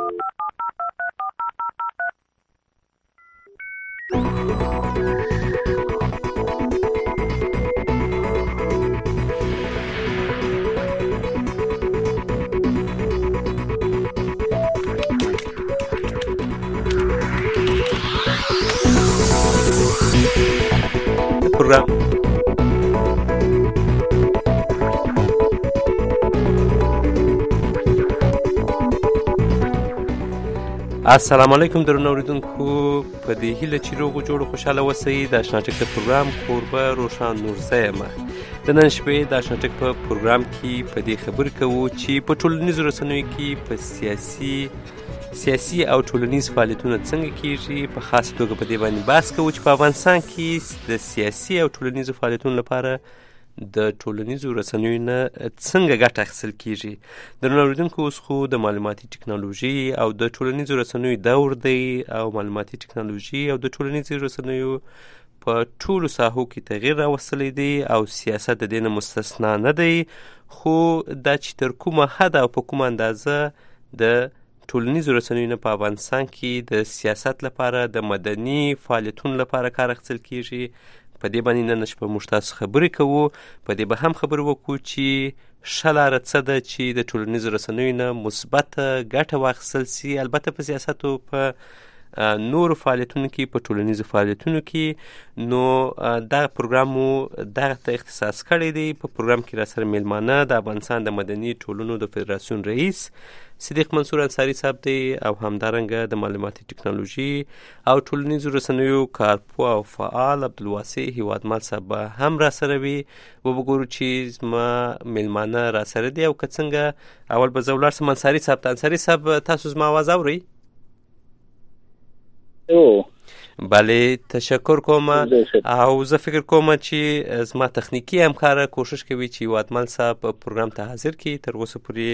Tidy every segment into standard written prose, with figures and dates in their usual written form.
السلام علیکم درنو اوریدونکو، په دې هیله چې روغ او جوړ خوشاله اوسئ. د اشنا ټک د پروګرام کوربه روشان نورزی یم. د نن شپې د اشنا ټک په پروګرام کې په دې خبرې کوو چې په ټولنیزو رسنیو کې په سیاسي او ټولنیز فعالیتونه څنګه کیږي. په خاص توګه په دې باندې بحث کوو چې په افغانستان کې د سیاسي او ټولنیزو فعالیتونو لپاره د ټولنیزو رسنیو نه څنګه ګټه اخیستل کیږي. درنو اوریدونکو، اوس خو د معلوماتي ټکنالوژي او د ټولنیزو رسنیو دور دی او معلوماتي ټکنالوژي او د ټولنیزو رسنیو په ټولو ساحو کې تغییر راوستلی دی او سیاست د دې نه مستثنا نه دی. خو دا چې تر کومه حد او په کومه اندازه د ټولنیزو رسنیو نه په افغانستان کې د سیاست لپاره د مدني فعالیتونو لپاره کار اخیستل کیږي، په دې باندې نن شپه موږ تاسو خبرې کوو. په دې به هم خبرې وکړو چې ښه لاره څه ده چې د ټولنیزو رسنیو نه مثبته ګټه واخیستل سي، البته په سیاست او په نورو فعالیتونو کې، په ټولنیزو فعالیتونو کې. نو دغه پروګرام مو دغه ته اختصاص کړی دی. په پروګرام کې راسره میلمانه د افغانستان د مدني ټولنو د فدراسیون رئیس صدیق منصور انصاري صاحب دی او همدارنګه د معلوماتي ټکنالوژي او ټولنیزو رسنیو کارپوه او فعال عبدالواسع هیوادمل صاحب به هم راسره وي. وبګورو چې زما میلمانه راسره دي او که څنګه. اول به زه ولاړ سم انصاري صاحب ته. انصاري صاحب، تاسو زما آواز اورئ؟ بله، تشکر کوم. او زه فکر کوم چې زما تخنیکی همکاره کوشش کوي چې هیوادمل صاحب پروګرام ته حاضر کړي. تر اوسه پورې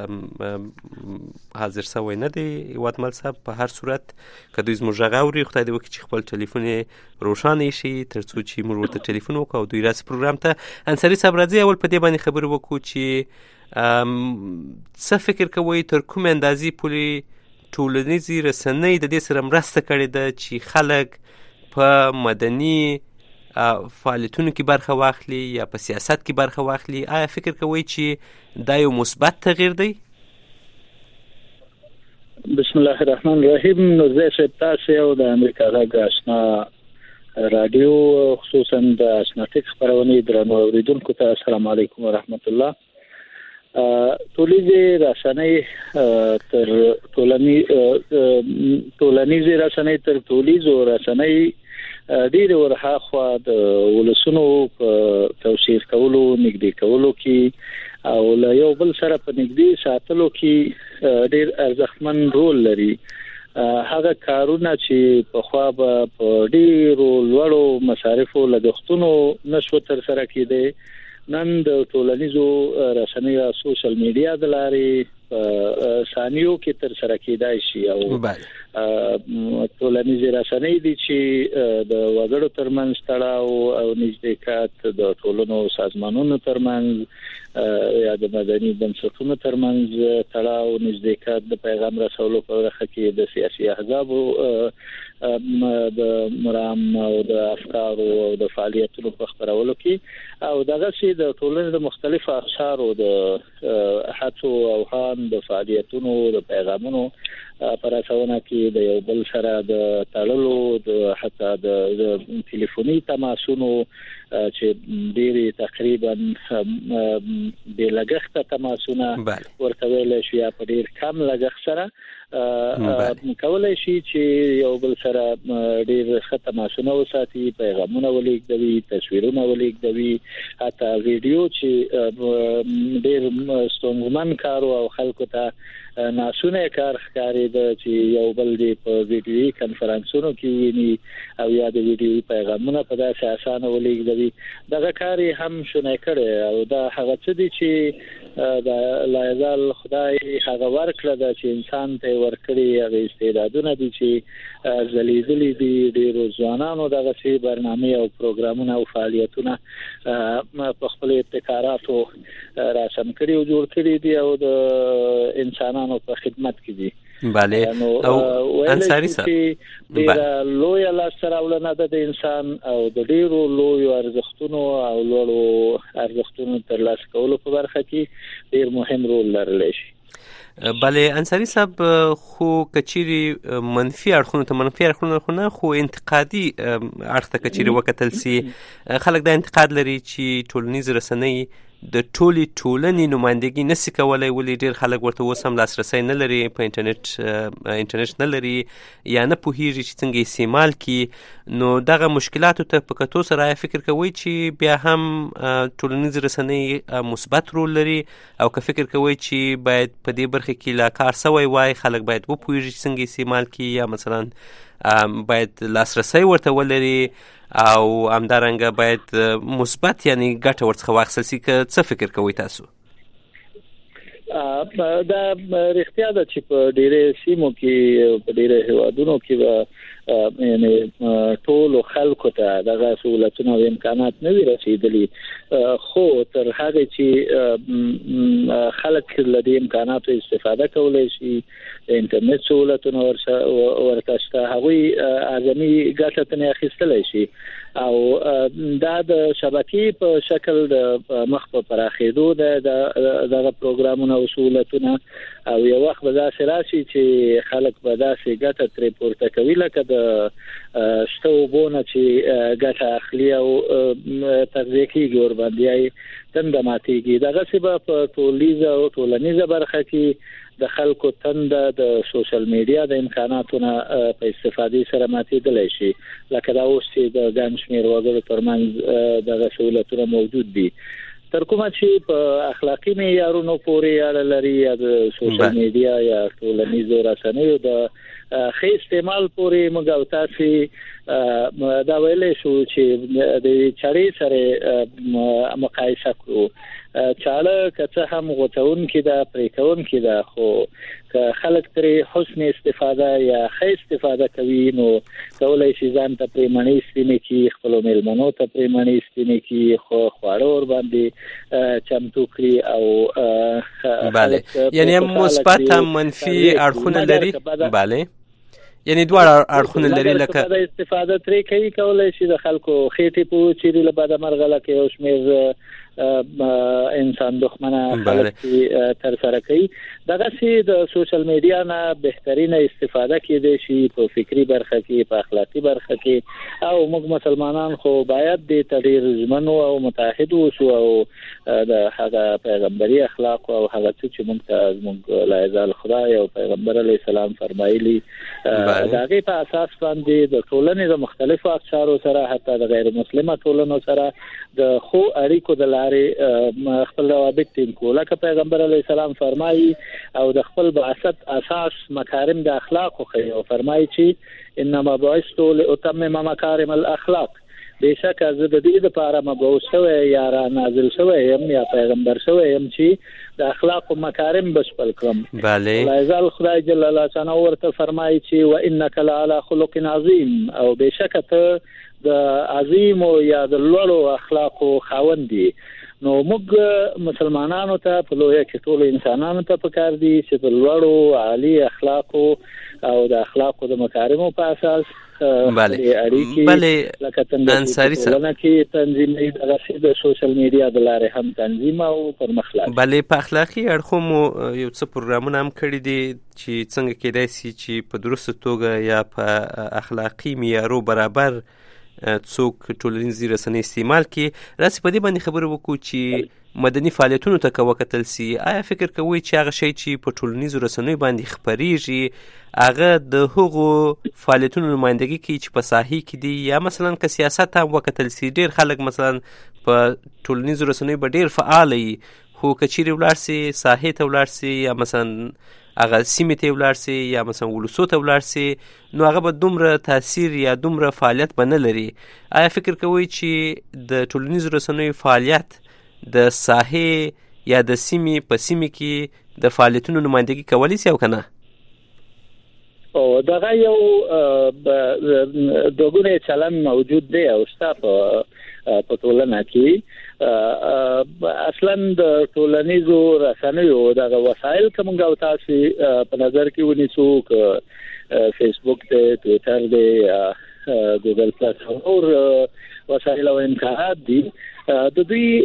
حاضر شوی نه دی هیوادمل صاحب. په هر صورت که دوی زموږ غږ اوري، خدای دې وکړي چې خپل ټلیفون یې روښانه ایښي تر څو چې موږ ورته ټلیفون وکړو او دوی راسي پروګرام ته. انصاري صاحب، راځي اول په دې باندې خبرې وکړو چې څه فکر کوئ، تر کومې اندازې پورې ټولنیزې رسنۍ د دې سره مرسته کړې ده چې خلک په مدني فعالیتونو کې برخه واخلي یا په سیاست کې برخه واخلي؟ آیا فکر کوئ چې دا یو مثبت تغییر دی؟ بسم الله الرحمن الرحیم. نورزی صاحب، تاسو او د امریکا غږ آشنا رادیو، خصوصا د آشنا ټک خپرونې درنو اوریدونکو ته السلام علیکم ورحمت الله. ټولنیزې رسنۍ تر ټولنیزې رسنۍ تر ټولیزو رسنۍ ډېر ورهاخوا د ولسونو په توصیف کولو، نږدې کولو کې او له یو بل سره په نږدې ساتلو کې ډېر ارزښتمن رول لري. هغه کارونه چې پخوا به په ډېرو لوړو مصارفو لګښتونو نشو تر سره کېدی، نن د ټولنیزو رسنیو سوشل میډیا د لارې ثانیو کې تر سره کېدای شي. او ټولنیزې رسنۍ دي چې د وګړو ترمنځ تړاو او نږدېکت، د ټولنو سازمانونو ترمنځ یا د مدني بنسټونو ترمنځ تړاو، نږدېکت، د پیغام رسولو په برخه کې د سیاسي احزابو د مرام او د افکارو او د فعالیتونو په خپرولو کې، او دغه چې د ټولنې د مختلفو اقشارو د هڅو او د فعالیتونو د پیغامونو پر اساسونه کې د یو بل سره د تړلو، د حتی د ټلیفوني تماسونو چې ډېری تقریبا بې لګښته تماسونه ورته ویل شي یا په ډېر کم لګښت سره کولای شي چې یو بل سره ډېر ښه تماسونه وساتي، پیغامونه ولېږدوي، تصویرونه ولېږدوي، حتی ویډیو چې ډېر ستونزمن کار او خلکو ته ناسونه کار ښکارېده چې یو بل دی په ویډیوي کنفرانسونو کې ویني او یا د ویډیوي پیغامونه په داسې اسانه ولېږدوي. دغه کار یې هم شونی کړی او دا هغه څه دي چې د لایزال خدای هغه ورکړه ده چې انسان ته ورکړي، هغه استعدادونه دي چې ځلیدلي دي. ډېرو ځوانانو دغسې برنامې او پروګرامونه او فعالیتونه په خپلو ابتکاراتو راسم کړي او جوړ کړي دي او د انسانانو افغانانو په خدمت کې دي. بله او انصاری صاحب ډېره لویه لاسته راوړنه ده د انسان او د ډېرو لویو ارزښتونو او لوړو ارزښتونو ترلاسه کولو په برخه کې ډېر مهم رول لرلی شي. بله انصاری صاحب خو کچيري منفي اړخونه خو انتقادي اړخ ته کچيري وکتل سي خلک دا انتقاد لري چې ټولنیز رسنۍ د ټولنې نمائندګي نشي کولای، ولې ډېر خلک ورته اوس هم لاسرسی نه لري، په انټرنیټ نه لري یا نه پوهیږي چې څنګه استعمال کړي. نو دغه مشکلاتو ته په کتو سره فکر کوئ چې بیا هم ټولنیز رسنۍ مثبت رول لري، او که فکر کوئ چې باید په دې برخه کې لا کار سوی وای، خلک باید وپوهیږي چې څنګه استعمال کړي، یا مثلا باید لاسرسی ورته ولري او همدارنګه باید مثبت یعنی ګټه ورڅخه واخیستل شي. که څه فکر کوئ تاسو؟ دا رښتیا ده چې په ډېرې سیمو کې په ډېرې هیوادونو کې یعنی ټولو خلکو ته دغه سهولتونه او امکانات نه وي رسېدلي، خو تر هغه چې خلک له دې امکاناتو استفاده کولی شي، د انټرنیټ سهولتونه ورته شته، هغوی اعظمي ګټه ترې اخیستلی شي. او دا د شبکې په شکل د مخ په پراخېدو دغه پروګرامونه او سهولتونه، او یو وخت به داسې راشي چې خلک به داسې ګټه ترې پورته کوي لکه د شته اوبو نه چې ګټه اخلي او تغذیه کېږي ورباندې یې تنده ماتېږي. دغسې به په ټولنیزه برخه کې د خلکو تنده د سوشل میډیا د امکاناتونه په استفادې سره ماتېدلی شي، لکه دا اوس چې د ګڼ شمېر وګړو ترمنځ دغه سهولتونه موجود دي. تر کومه چې په اخلاقي معیارونو پورې اړه لري، یا د سوشل میډیا یا ټولنیزو رسنیو د ښه استعمال پورې موږ او تاسې دا ویلی شو چې د چړې سره مقایسه کړو. چاړه که څه هم غوڅونکې ده، پرېکونکې ده، خو که خلک ترې حسن استفاده یا ښه استفاده کوي نو کولی شي ځان ته پرې مڼې سپینې کړي، خپلو میلمنو ته پرې مڼې سپینې کړي، خو خواړه ورباندې چمتو کړي. او بله یعنی هم مثبت هم منفي اړخونه لري. بله یعنی دواړه اړخونه لري، لکه د استفاده ترې کوي، کولی شي د خلکو خېټې په وچېري له بده مرغه لکه یو شمېر انسان دښمنه خلک تر سره کوي. دغسې د سوشل میډیا نه بهترینه استفاده کېدی شي په فکري برخه کې، په اخلاقي برخه کې، او موږ مسلمانان خو باید دې ته ډېر ژمن او متحد اوسو، او د هغه پیغمبري اخلاق او هغه څه چې موږ ته زموږ لایزال خدای او پیغمبر علیه السلام فرمایلي د هغې په اساس باندې د ټولنې د مختلفو اقشارو سره، حتی د غیر مسلمه ټولنو سره د ښو اړیکو د لارې خپل روابط ټینګ کړو. لکه پیغمبر علیه السلام فرمایي او د خپل بعثت اساس مکارم د اخلاقو ښیي، او فرمایي چې انما بعثت لاتمم مکارم الاخلاق، بېشکه زه د دې دپاره مبعوث شوی یا را نازل شوی یم یا پیغمبر شوی یم چې د اخلاقو مکارم بشپړ کړم. بله لایزال خدای جل الله شانه ورته فرمایي چې وانک لعلی خلق عظیم، او بېشکه ته د عظیمو یا د لوړو اخلاقو خاوند دي. نو موږ مسلمانانو ته په لویه کې ټولو انسانانو ته پکار دي چې د لوړو عالی اخلاقو او د اخلاقو د مکارمو په اساس بله انصاری صاحب کې تنظیمي دغه د سوشل میډیا د لارې هم تنظیم او پرمخ لاړ. بله په اخلاقي اړخو مو یو څه پروګرامونه هم کړي دي چې څنګه کېدای شي چې په درسته توګه یا په اخلاقي معیارو برابر څوک ټولنیزې رسنۍ استعمال کړي. راسي په دې باندې خبرې وکړو چې مدني فعالیتونو ته که وکتل سي، آیا فکر کوئ چې هغه شی چې په ټولنیزو رسنیو باندې خپریږي هغه د هغو فعالیتونو نمایندګي کوي چې په ساحې کې دي، یا مثلا که سیاست هم وکتل سي، ډېر خلک مثلا په ټولنیزو رسنیو به ډېر فعال وي، خو که چیرې ولاړ سي ساحې ته ولاړ سي یا مثلا هغه سیمې ته ولاړ سي یا مثلا ولسو ته ولاړ سي، نو هغه به دومره تاثیر یا دومره فعالیت به نه لري. آیا فکر کوئ چې د ټولنیزو رسنیو فعالیت د ساحې یا د سیمې په سیمې کې د فعالیتونو نمایندګي کولی سي او که نه؟ او دغه یو دوګونه چلن موجود دی او شته په په ټولنه کې اصلا د ټولنیزو رسنیو د وسایل کوم او تاسو په نظر کې ونیسو ک فیسبوک ته ټوئیټر دی ګوګل پلس او وسایل او امکانات دي د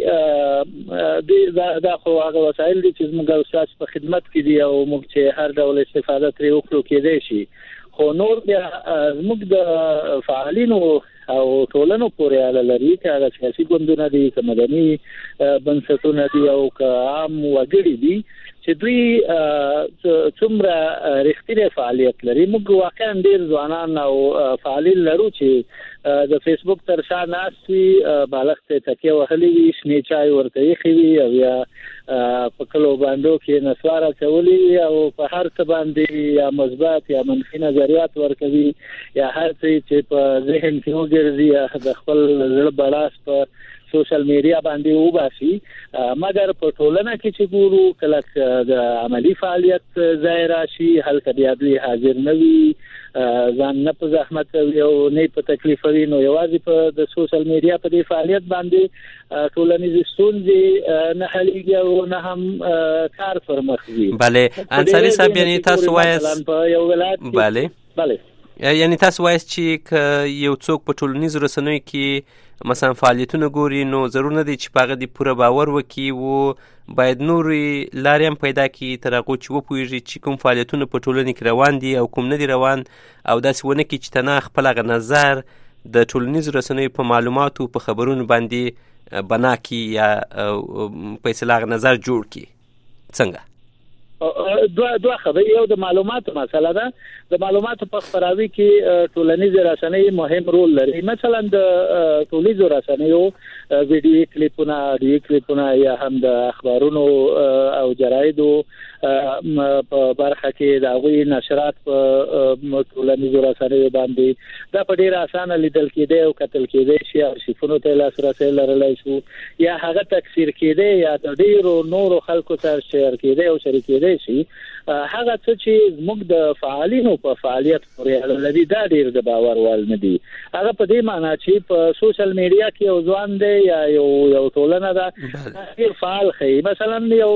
دې دا خو هغه وسایل دي چې موږ اوساس په خدمت کې دي او موږ چې هر ډول استفاده ترې وکړو کېدای شي خو نور بیا موږ د فعالینو او ټولنو پورې اړه لري چې هغه سیاسي ګوندونه دي که مدني بنسټونه دي او که عام وګړي دي چې دوی څومره رښتینی فعالیت لري. موږ واقعا ډېر ځوانان او فعالین لرو چې د فیسبوک تر شا ناست وي بالښت ته تکیه وهلي وي شنې چای ورته ایښي وي او یا په کلو بانډو کې نسوار اچولي وي او په هر څه باندې یا مثبت یا منفي نظریات ورکوي یا هر څه چې په ذهن کې وګرځي یا د خپل زړه بړاس په سوشل میډیا باندې وباسي. مګر په ټولنه کې چې ګورو کله د عملی فعالیت ځای راشي هلته بیا دوی حاضر نه وي ځان نه په زحمت او نه په تکلیف وي نو یوازې په د سوشل میډیا په دې فعالیت باندې ټولنیز ستونزې نه حلېږي او نه هم کار پر مخ ځي. بله انصاري صاحب یعنی تاسو وایاست په یو ولایت بله یعنی تاسو وایاست چې که یو څوک په ټولنیزو رسنیو کې مثلا فعالیتونه ګوري نو ضرور نه دی چې په هغه دې پوره باور وکړي و باید نورې لارې هم پیدا کړي تر هغو چې وپوهېږي چې کوم فعالیتونه په ټولنه کې روان دي او کوم نه دي روان او داسې ونه کړي چې تنها خپل هغه نظر د ټولنیزو رسنیو په معلوماتو په خبرونو باندې بنا کړي یا فیصله هغه نظر جوړ کړي. څنګه؟ دوه خبرې یو د معلوماتو مسله ده. د معلوماتو په خپراوي کې ټولنیز رسنۍ مهم رول لري. مثلا د ټولنیزو رسنیو ویډیو کلیپونه یا هم د اخبارونو او جرایدو په برخه کې د هغوی نشرات په ټولنیزو رسنیو باندې دا په ډېر اسانه لیدل کېدی او کتل کېدی شي ارشیفونو ته لاسرسی لرلی شو یا هغه تکثیر کېدی یا د ډېرو نورو خلکو سره شیر کېدی او شریک کېدی شي. هغه څه چې موږ د فعالینو په فعالیت پورې اړه لري دا ډېر د باور وړ نه دي. هغه په دې معنی چې په سوشل میډیا کې یو ځوان دی یا یو ټولنه ده ډېر فعال ښیي. مثلا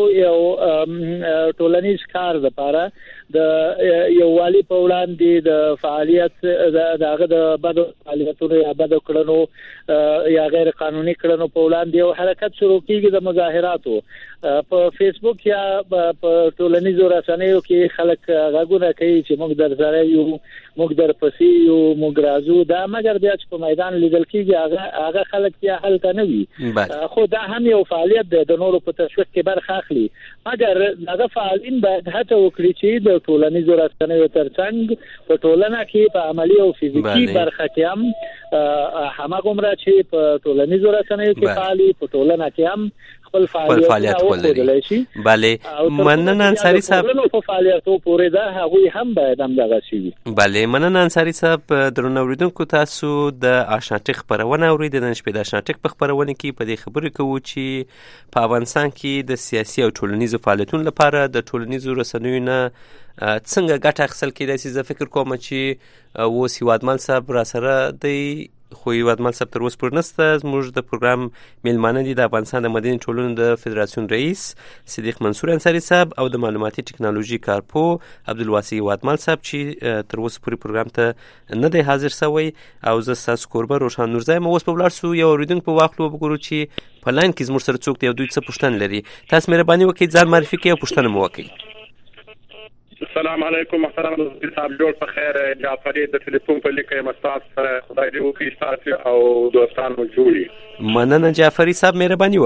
یو ټولنیز کار لپاره د یو والی په وړاندې د فعالیت دغه د بدو فعالیتونو یا بدو کړنو یا غیر قانوني کړنو په وړاندې یو حرکت شروع کیږي د مظاهراتو په فیسبوک یا په ټولنیزو رسنیو کې خلک غږونه کوي چې موږ در سره یو موږ در پسې یو موږ راځو دا مګر بیا چې په میدان لیدل کیږي هغه خلک بیا هلته نه وي خو دا هم یو فعالیت دی د نورو په تشویق کې برخه اخلي. مګر دغه فعالین باید هڅه وکړي چې د ټولنیزو رسنیو ترڅنګ په ټولنه کې په عملی او فزیکی برخه کې هم هماغومره چې په ټولنیزو رسنیو کې فعالي په ټولنه کې هم خپل فعالیت ولري. بله مننه انصاري صاحب. په فعالیتو پورې دا هغوی هم باید هم دغه شي. بله مننه انصاري صاحب. درنو اوریدونکو تاسو د آشناټک خبرونه اورئ. د نن شپې د آشناټک په خبرونه کې په دې خبرې کوو چې په افغانستان کې د سیاسي او ټولنیزو فعالیتونو لپاره د ټولنیزو رسنیو نه څنګه ګټه اخیستل کېدای شي. زه فکر کوم چې اوس هیوادمل صاحب را سره دی خو هیوادمل صاحب تر اوسه پورې نشته. زموږ د پروګرام میلمانه دي د افغانستان د مدني ټولنو د فدراسیون رئیس صدیق منصور انصاري صاحب او د معلوماتي ټکنالوژي کارپو عبدالواسع هیوادمل صاحب چې تر اوسه پورې پروګرام ته نه دی حاضر شوی او زه ستاسو کوربه روشن نورزی یم. اوس به ولاړ شو یو اورېدونکی په واخلو وګورو چې په لاین کې زموږ سره څوک دی او دوی څه پوښتنه لري. تاسو مهرباني وکړئ ځان معرفي کړئ او پوښتنه مو وکړئ. السلام علیکم محترم دوستي صاحب جوړ په خیر. جعفري د ټلیفون په لیکه مستاس سره خدای دې وکړي تاسو او دوستانو جوړي. مننه جعفري صاحب مهرباني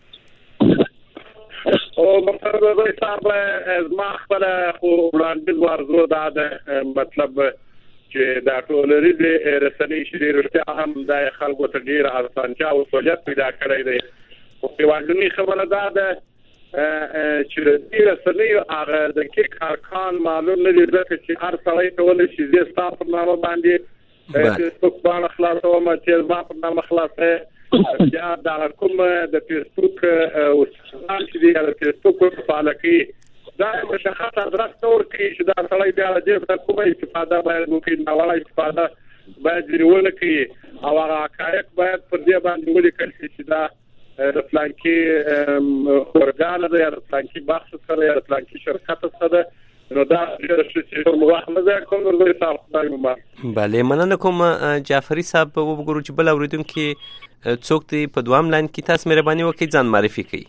وکړئ. او محترم دوستي صاحب ما خپل خو وړاندیز ورزو دا د مطلب چې دا ټولنیز رسنۍ چې رښتیا هم د خلکو ته ډیر اسانتیا او سہولت پیدا کړی دی. او په واقعي خبره دا ده چې د رسنیو هغه د کې کارکان معلوم نه دي چې هر سړی کولی شي د سټاف په نامه باندې فیسبوک باندې خلاصوم چې ما په نامه خلاصه یا دا کوم د فیسبوک او چې د فیسبوک په فعال کې دا مشخص ادرس تور کې چې دا سړی بیا د کومه استفاده باید وکړي ناوړه استفاده باید ونه کړي او هغه حقایق باید پر دې باندې ولیکل شي چې دا د فلانکي اورګان دی یا د فلانکي بخش سره یا د فلانکي شرکت سره نو دا ډېر څه وخت نه ځای کوم ورته تاسو خدای مبارک. بله مننه کوم جعفري صاحب. وګورو چې بل اوریدونکي څوک دی په دوام لاین کې. تاسو مهرباني وکړئ ځان معرفي کړئ.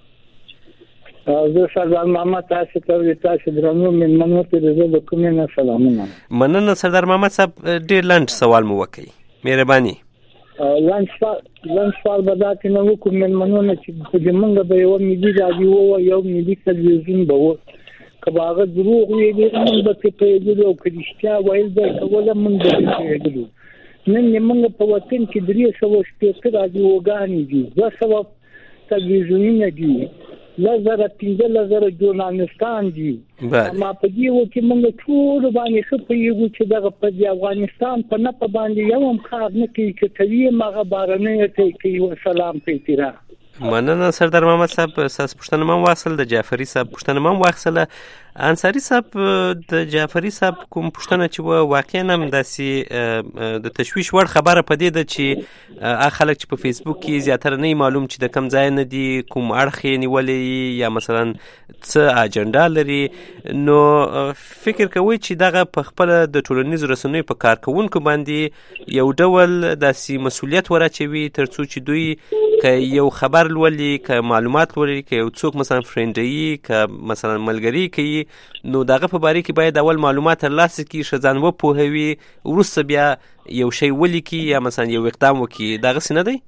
زه سردار محمد تاسو ته درنو مېلمنو ته د کومې نه سلامونه. مننه سردار محمد صاحب. ډېر لنډ سوال مو وکړئ مهرباني. لنډ سوال به دا کې نه وکړو مېلمنو نه چې زمونږ به یو ملي راډیو او یو ملي تلویزیون به و که به هغه دروغ ویلي موږ به پرې پوهېدلو او که رښتیا ویل به یې کوله موږ به پرې پوهېدلو. نن زمونږ په وطن کې 360 راډیوګانې دي، 200 تلویزیونونه دي، 15,000 ژورنالستان دي. ما په دې وکه موږ ټول باندې څه پیږو چې دغه په افغانستان په نه په باندې یو هم کار نه کوي چې کوي مغه بارنه ته کوي. والسلام په احترام. مننه سردار محمد صاحب. ساس پښتنه مم واصل د جعفري صاحب پښتنه مم واخصله. انصاری صاحب د جعفري صاحب کوم پښتنه چې واقعا هم داسي د تشویش وړ خبره پدې ده چې خلک چې په فیسبوک کې زیاتره نه معلوم چې د کم ځای نه دي، کوم اړخ نیولې یا مثلا څه اجنډا لري. نو فکر کوي چې دغه په خپل د ټولنیزو رسنیو په کارکونکو باندې یو ډول داسي مسؤلیت ورچوي ترڅو چې دوی که یو خبر لولي، که معلومات لولي، که یو څوک مثلا فرندوي، که مثلا ملګری کوي، نو دغه په باره کې باید اول معلومات ترلاسه کړي، ښه ځان وپوهوي، وروسته بیا یو شی ولیکي یا مثلا یو اقدام وکړي. دغسې نه دی؟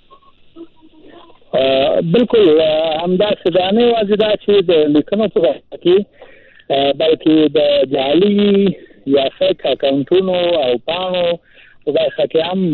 بالکل همداسې ده. نه یوازې دا چې د لیکنو په برخه کې بلکې د جعلي یا فیک اکاونټونو او پاڼو په برخه کې هم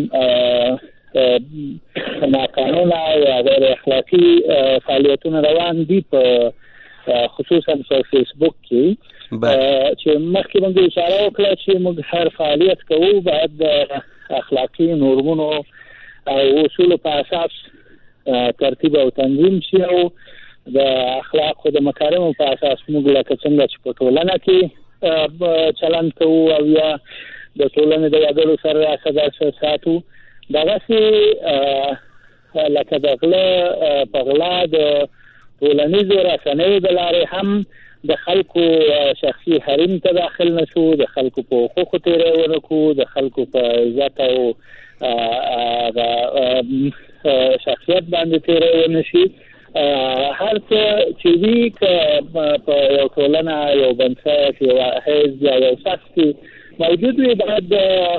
ناقانونه یا غیر اخلاقي فعالیتونه روان دي، په خصوصا په فیسبوک کې چې مخکې موږ اشاره وکړه چې موږ هر فعالیت کوو باید د اخلاقي نورمونو او اصولو په اساس ترتیب او تنظیم شي او د اخلاق او د مکارمو په اساس موږ لکه څنګه چې په ټولنه کې چلند کوو او یا د ټولنې د وګړو سره راځي ساتو. دغسې لکه د غله په غلا د ټولنیزو رسنیو د لارې هم د خلکو شخصي حریم ته داخل نشو، د خلکو په حقوقو تېری ونکړو، د خلکو په عزت او شخصیت باندې تېری ونشي. هر څه چې وي که په یو ټولنه، یو بنسټ، یو حزب یا یو شخص کې موجود وي، باید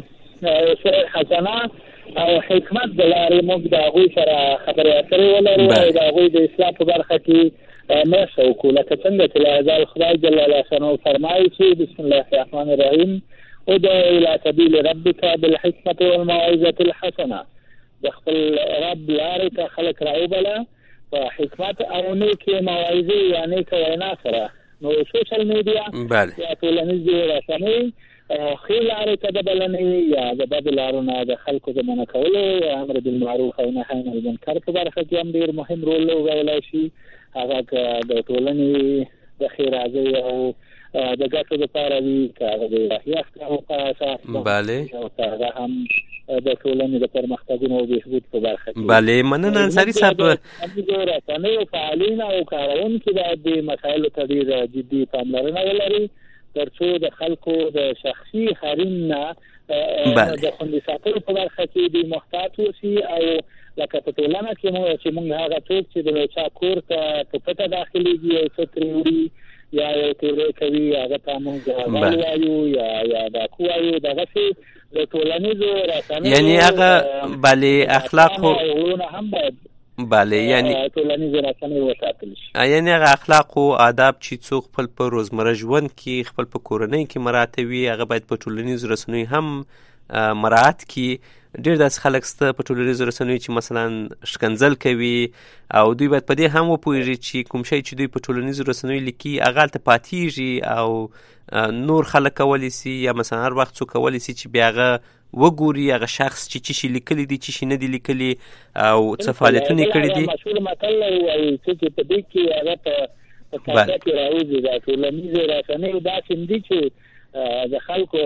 حسنه او حکمت د لارې موږ د هغوی سره خبرې اترې ولرو او د هغوی د اصلاح په برخه کې مرسته وکړو. لکه څنګه چې لهذا خدای جل جلاله فرمایي چې بسم الله الرحمن الرحیم ادع الى سبیل ربک بالحکمة والموعظة الحسنه. د خپل رب لارې ته خلک راوبله په حکمت او نیکې موعظې یا نیکه وینا سره. نو سوشل میډیا یا ټولنیزې رسنۍ خې لارې ته د بلنې یا د بدو لارو نه د خلکو د منع کولو یا امر بالمعروف او نهي عن المنکر په برخه کې هم ډېر مهم رول لوبولی شي. هغه که د ټولنې د ښېرازۍ او د ګټو دپاره وي، که هغه د الهي احکامو په اساس او که هغه هم د ټولنې د پرمختګونو او بهبود په برخه کې. بله مننه انصاري صاحب. رسنیو فعالین او کارونکي باید دې مسایلو ته ډېره جدي پاملرنه ولري ترڅو د خلکو د شخصي حریم نه د خوندي ساتلو په برخه کې دوی محتاط اوسي. او لکه په ټولنه کې چې موږ هغه څوک چې د چا کور ته په پټه داخلېږي او څه ترې وړي یا یو تېری کوي، هغه ته موږ غل وایو یا ډاکو وایو. دغسې د ټولنیزو رسنیو یعنې هغه بلې اخلاقو هم باید یعنی ټولنیزې رسنۍ وساتل شي. یعنې هغه اخلاق او آداب چې څوک خپل په روزمره ژوند کې خپل په کورنۍ کې مراعاتوي، هغه باید په ټولنیزو رسنیو هم مراعات کړي. ډېر داسې خلک شته په ټولنیزو رسنیو چې مثلا شکنځل کوي او دوی باید په دې هم وپوهېږي چې کوم شی چې دوی په ټولنیزو رسنیو لیکي هغه هلته پاتېږي او نور خلک کولی شي یا مثلا هر وخت څوک کولی شي چې بیا هغه وګوري هغه شخص چې څه شي لیکلی دي، څه شي نه دي لیکلي او څه فعالیتونه یې کړي دي. مشهور متل وایي چې په دې کې هغه په کاته کې راوځي د ټولنیزو رسنیو داسې دي چې د خلکو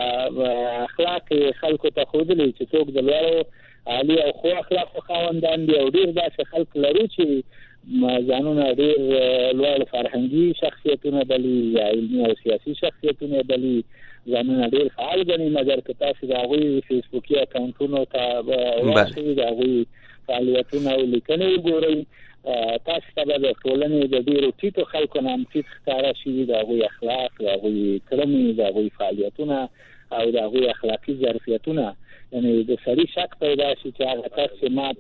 اخلاق خلکو ته ښودلي چې څوک د لوړو عالي او ښو اخلاقو خاوندان دي او ډېر داسې خلک لرو چې ځانونه ډېر لوړ فرهنګي شخصیتونه بلي یا علمي او سیاسي شخصیتونه بلي ځانونه ډېر فعال ګڼي مګر که تاسو د هغوی فیسبوکي اکاونټونو ته ورشئ د هغوی فعالیتونه او لیکنې وګورئ تاسو ته به د ټولنې د ډېرو ټیټو خلکو نه هم ټیټ ښکاره شي د هغوی اخلاق د هغوی کړنې د هغوی فعالیتونه او د هغوی اخلاقي ظرفیتونه یعنی د سړي شک پیدا شي چې هغه کس چې ما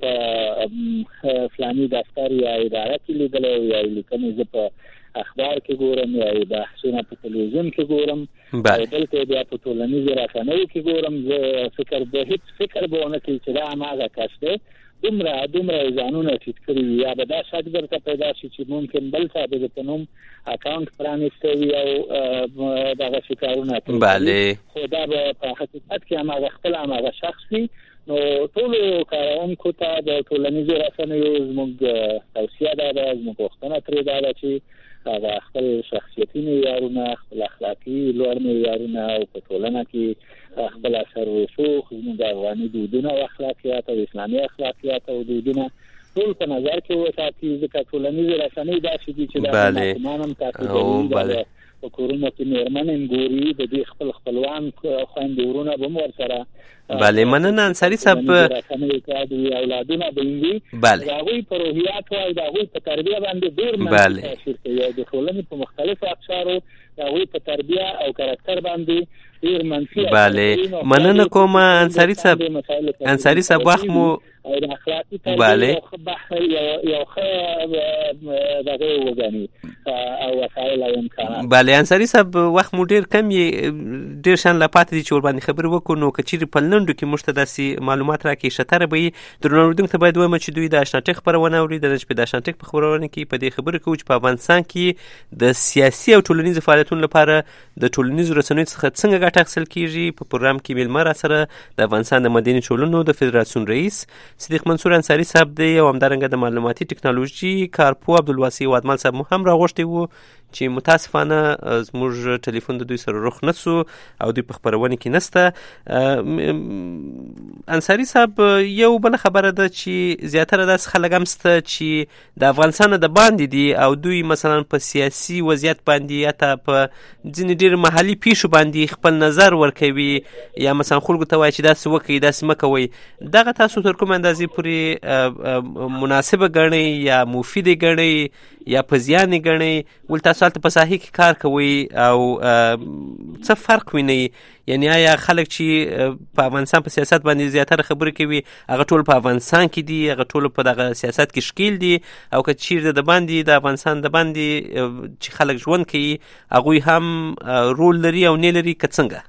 په فلاني دفتر یا اداره کې لیدلی یا لیکنې زه په اخبار کې ګورم یا بحثونه په تلویزیون کې ګورم او دلته بیا په ټولنیزو رسنیو کې ګورم زه هیڅ فکر به ونه کړي چې دا هماغه کس دی دومره ځانونه ټیټ کړي وي یا به دا شک درته پیدا شي چې ممکن بل چا د په نوم اکاونټ پرانیستی وي او دغسې کارونه کوي خو دا به په حقیقت کې هماغه خپل هماغه شخص وي نو ټولو کاروونکو ته د ټولنیزو رسنیو زموږ توصیه دا ده زموږ غوښتنه ترې دا ده چې هغه خپل شخصیتي معیارونه خپل اخلاقي لوړ معیارونه او په ټولنه کې خپل اثر رسوخ زموږ افغاني دودونه او اخلاقیات او اسلامي اخلاقیات او دودونه ټول په نظر کې وساتي ځکه ټولنیزې رسنۍ داسې دي چې دا ماشومان هم تعقیبوي په کورونو کې مېرمنې هم ګوري د دوی خپل خپلوان خویندې ورونه به هم ورسره بله مننه انصاري صاحب اولادونه به وي د هغوی په روحیاتو او د هغوی په تربیه باندې ډېر منفي تاثیر کوي او د ټولنې په مختلفو اقشارو د هغوی په تربیه او کرکټر باندې ډېر منفي بله مننه کوم انصاري صاحب وخت مو او د اخلاقي تربیه یو ښه دغه وګڼي او وسایل او امکانات بله انصاري صاحب وخت مو ډېر کم یې ډېر شان لا پاتې دي چې ورباندې خبرې وکړو نو که چیرې په لنډو کې موږ ته داسې معلومات راکړي ښه به وي درنو اورېدونکو ته باید ووایم چې دوی د اشناټک خپرونه اوري د شپې د اشناټک په خپرونه کې په دې خبرې کوو چې په افغانستان کې د سیاسي او ټولنیزو فعالیتونو لپاره د ټولنیزو رسنیو څخه څنګه ګټه اخیستل کېږي په پروګرام کې میلمه راسره د افغانستان د مدني ټولنو د فدراسیون رئیس صدیق منصور انصاري صاحب دی او همدارنګه د معلوماتي ټکنالوژي کارپوه عبدالواسع وادمل صاحب مو هم راغوښتی وو چې متاسفانه زموږ ټلیفون د دوی سره رخ نه سو او دوی په خپرونه کې نسته انصاري صاحب یو بله خبره ده چې زیاتره داسې خلک هم شته چې د افغانستان د باندې دي او دوی مثلا په سیاسي وضعیت باندې حتی په ځینې ډېر محلي پیښو باندې خپل نظر ورکوي یا مثلا خلکو ته وایي چې داسې وکړئ داسې مه کوئ دغه تاسو تر کومه اندازې پورې مناسبه ګڼئ یا مفیدې ګڼئ یا په زیان یې ګڼئ ولې تاسو هلته په ساحې کې کار کوئ او څه فرق وینئ یعنی آیا خلک چې په افغانستان په سیاست باندې زیاتره خبرې کوي هغه ټول په افغانستان کې دي هغه ټول په دغه سیاست کې ښکیل دي او که چیرته د باندې د افغانستان د باندې چې خلک ژوند کوي هغوی هم رول لري او نه لري که څنګه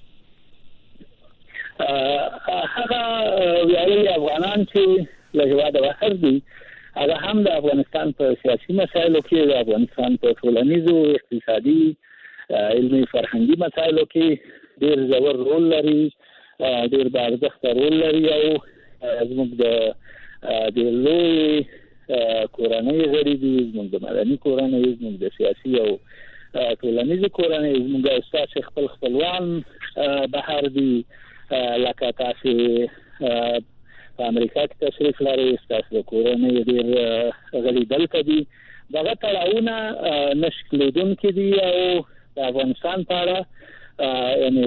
هغه ویاړلي افغانان چې له هېواده بهر دي هغه هم د افغانستان په سیاسي مسایلو کې د افغانستان په ټولنیزو اقتصادي علمي فرهنګي مسایلو کې ډېر ژور رول لري ډېر باارزښته رول لري او زموږ د لوی کورنۍ غړي دي زموږ د مدني کورنۍ زموږ د سیاسي او ټولنیزو کورنۍ زموږ ستاسې خپل خپلوان بهر دي لکه تاسې په امریکا کې تشریف لري ستاسو د کورنۍ ډېر غړي دلته دي دغه تړاوونه نه شکلېدونکي دي او د افغانستان په اړه یعنې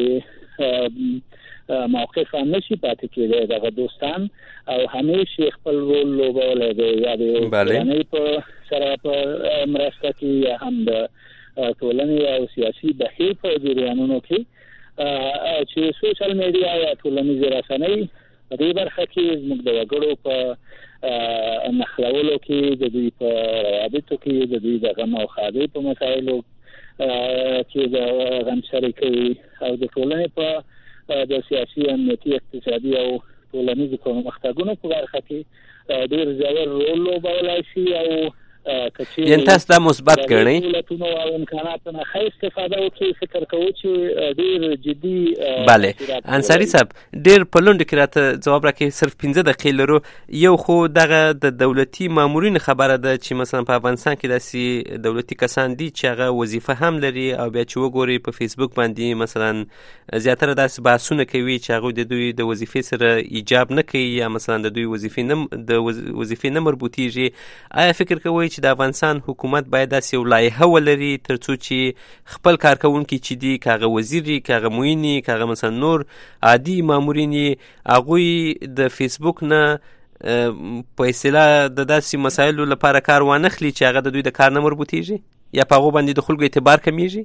د موقف هم نشي پاتې کېدی دغه دوستان او همیشه خپل رول لوبولی دی یا د کورنۍ په سره په مرسته کې یا هم د ټولنې او سیاسي بهیر په جریانونو کې چې سوشل میډیا یا ټولنیزې رسنۍ په دې برخه کې زموږ د وګړو په نښلولو کې د دوی په روابطو کې د دوی د غم او ښادۍ په مسایلو کې د غم شریکۍ او د ټولنې په د سیاسي امنیتي اقتصادي او ټولنیزو پرمختګونو په برخه کې ډېر ژور رول لوبولی شي او یعنې تاسو دا مثبت ګڼئ دولتونو او امکاناتو نه ښه استفاده وکړي. فکر کوو چې ډېر جدي بله انصاري صاحب ډېر په لنډو کې راته ځواب راکړئ. صرف 15 دقیقې لرو. یو خو دغه د دولتي مامورینو خبره ده چې مثلا په افغانستان کې داسې دولتي کسان دي چې هغه وظیفه هم لري او بیا چې وګورئ په فیسبوک باندې مثلا زیاتره داسې بحثونه کوي چې هغوی د دوی د وظیفې سره ایجاب نه کوي یا مثلا د دوی وظیفې نه مربوطیږي. آیا فکر کوئ چې د افغانستان حکومت باید داسې یو لایحه ولري تر څو چې خپل کارکوونکي چې دي که هغه وزیر وي که هغه معین وي که هغه مثلا نور عادي مامورین یې هغوی د فیسبوک نه په اصطلاح د داسې مسایلو لپاره کار وانخلي چې هغه د دوی د کار نه مربوطیږي یا په هغو باندې د خلکو اعتبار کمیږي؟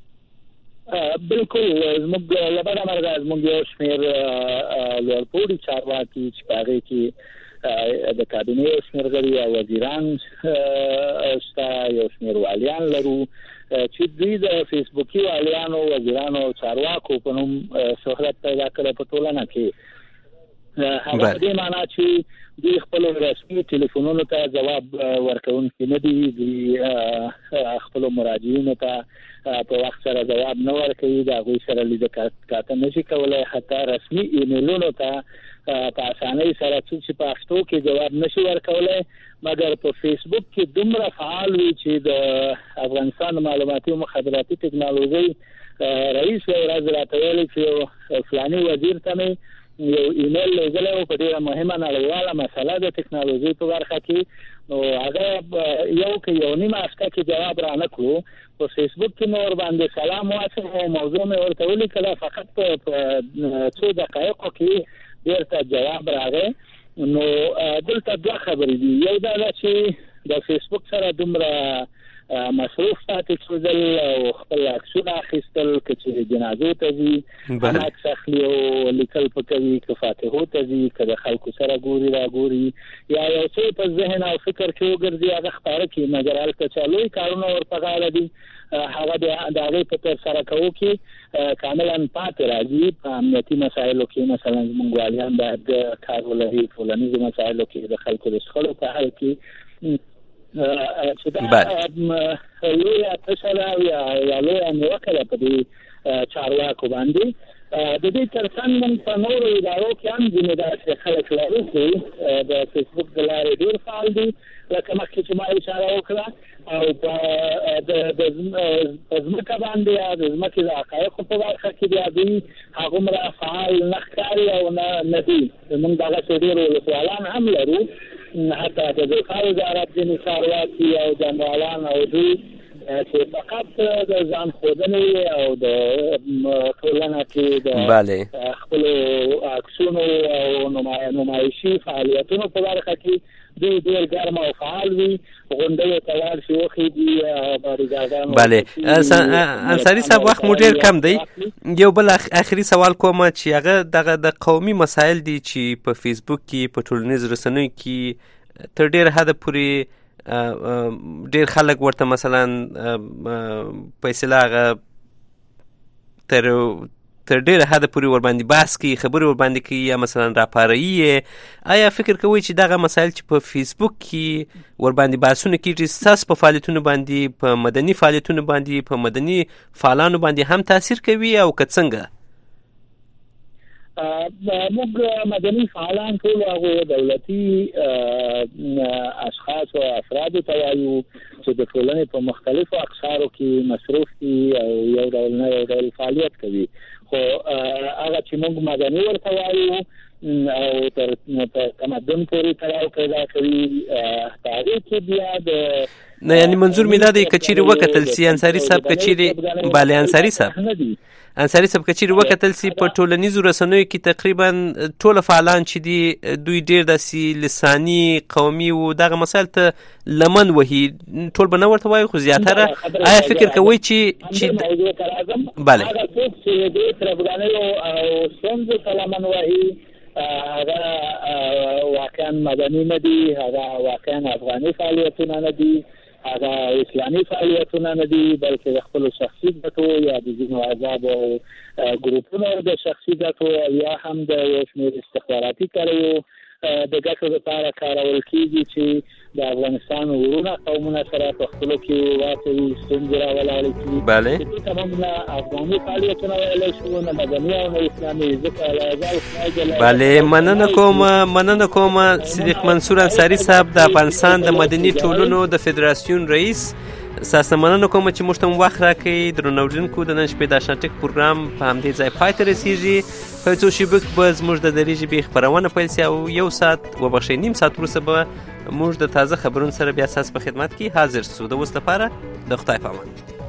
بالکل زموږ له بده مرغه زموږ یو شمېر لوړپوړي چارواکي چې په هغې کې د کابینې یو شمېر غړي او وزیران شته، یو شمېر والیان لرو چې دوی د فیسبوکي والیانو وزیرانو او چارواکو په نوم شهرت پیدا کړی په ټولنه کې. هغه دې معنا چې دوی خپل رسمي ټلیفونونو ته جواب ورکوونکي نه دي، دوی خپل مراجعینو ته په وخت سره جواب نه ورکوي، د هغوی سره لید کاته نشي کولی، حتی رسمي ایمیلونو ته په اسانۍ سره چې په پښتو کې جواب نشي ورکولی، مګر په فیسبوک کې دومره فعال وي چې د افغانستان معلوماتي او مخابراتي ټکنالوژي رئیس یو ورځ راته ویلي چې فلاني وزیر ته مې یو ایمیل لېږلی و په ډېره مهمه نړیواله مسله د ټکنالوژي په برخه کې، نو هغه یو نیمه هفته کې جواب را نه کړو. په فیسبوک کې مې ورباندې سلام واچوه او موضوع مې ورته ولیکله، فقط په څو دقایقو کې بیرته جواب راغی. نو دلته دوه خبرې دي، یو دا ده چې د فیسبوک سره دومره مصروف پاتې کېدل او خپل عکسونه اخیستل، که چې جنازو ته ځي عکس اخلي او لیکل په کوي، که فاتحو ته ځي، که د خلکو سره ګوري راګوري یا یو څه په ذهن او فکر کې وګرځي هغه ښکاره کړي، مګر هلته چې لوی کارونه ورپه غاړه دي هغه د هغې په ترسره کوو کې کاملا پاتې راځي. په امنیتي مسایلو کې مثلا زموږ والیان باید کار ولري، ټولنیزو مسایلو کې د خلکو د شخړو په حل کې چې دا لویه تشه ده یا لویه نیوکه ده په دې چارواکو باندې. د دې ترڅنګ موږ په نورو ادارو کې هم ځینې داسې خلک لرو چې د فیسبوک د لارې ډېر فعال دي، لکه مخکې چې ما اشاره وکړه، او په ځمکه باندې یا د ځمکې د حقایقو په برخه کې بیا دوی هغومره فعال نه ښکاري او نه دي. موږ دغسې ډېر ولسوالان هم لرو، حتی د دفاع وزارت ځینې چارواکي او جنرالان او دوی چې فقط د ځان ښودنې او د ټولنه کې د خپلو عکسونو او نمایشي فعالیتونو په برخه کې دوی ډېر ګرم او فعال وي، غونډیو ته لاړ شي وخېږي باریګاګانو. بله انصاري صاحب وخت مو ډېر کم دی. یو بل اخري سوال کوم چې هغه دغه د قومي مسایل دي چې په فیسبوک کې په ټولنیزو رسنیو کې تر ډېر حده پورې ډېر خلک ورته مثلا په اصطلاح هغه تر ډېره حده پورې ورباندې بحث کوي، خبرې ورباندې کوي یا مثلا راپاروي یې. آیا فکر کوئ چې دغه مسایل چې په فیسبوک کې ورباندې بحثونه کېږي ستاسو په فعالیتونو باندې، په مدني فعالیتونو باندې، په مدني فعالانو باندې هم تاثیر کوي او که څنګه؟ موږ مدني فعالان ټول هغو دولتي اشخاص او افرادو ته وایو چې د ټولنې په مختلفو اقشارو کې مصروف دي او یو ډول نه یو ډول فعالیت کوي، خو هغه چې موږ مدني ورته وایو او تر تمدن پورې تړاو پیدا کوي، په هغې کې بیا د نه یعنی منظور می دا دی که چیرې وکتل سي انصاري صاحب، که چیرې بله انصاري صاحب که چیرې وکتل سي په ټولنیزو رسنیو کې تقریبا ټوله فعالان چې دي دوی ډېر داسې لساني قومي و دغه مسایل ته لمن وهي، ټول به نه ورته وایي خو زیاتره. آیا فکر کوئ چې بله هغه څوک چې دې تربګانیو او ستونزو ته لمن وهي هغه واقعا مدني نه دي، هغه واقعا افغاني فعالیتونه نه دي، هغه اسلامي فعالیتونه نه دي، بلکې د خپلو شخصي ګټو یا د ځینو احزابو او ګروپونو د شخصي ګټو یا هم د یو شمېر استخباراتي کړیو د ګټو لپاره کارول کیږي چې د افغانستان ورونه قومونه سره په خپلو کې واقعي ستونزې راولاړې کړي. بله تمام نه افغاني فعالیتونه ویلی شو نه مدني او نه اسلامي ځکه بله مننه کوم صدیق منصور انصاري صاحب د افغانستان د مدني ټولنو د فدراسیون رئیس. ساسه مننه کوم چې موږ ته وخت راکړئ. درنوونکو د نن شپې د آشنا ټک پروګرام په همدې ځای پای ته رسیږي. په څو شېبو کې به زموږ د درې ژبې خپرونه پیل شي او 1 ساعت وبخښئ نیم ساعت وروسته به موږ د تازه خبرونو سره بیا ستاسو په خدمت کې حاضر شو. د اوس لپاره د خدای په امان.